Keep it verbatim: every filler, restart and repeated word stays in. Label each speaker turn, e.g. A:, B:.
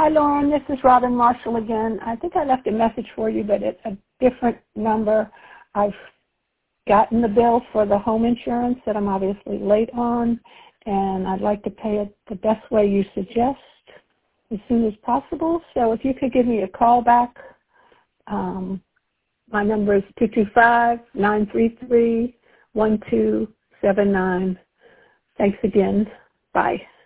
A: Hi, Lauren. This is Robin Marshall again. I think I left a message for you, but it's a different number. I've gotten the bill for the home insurance that I'm obviously late on, and I'd like to pay it the best way you suggest as soon as possible. So if you could give me a call back, um, my number is two two five, nine three three, one two seven nine. Thanks again. Bye.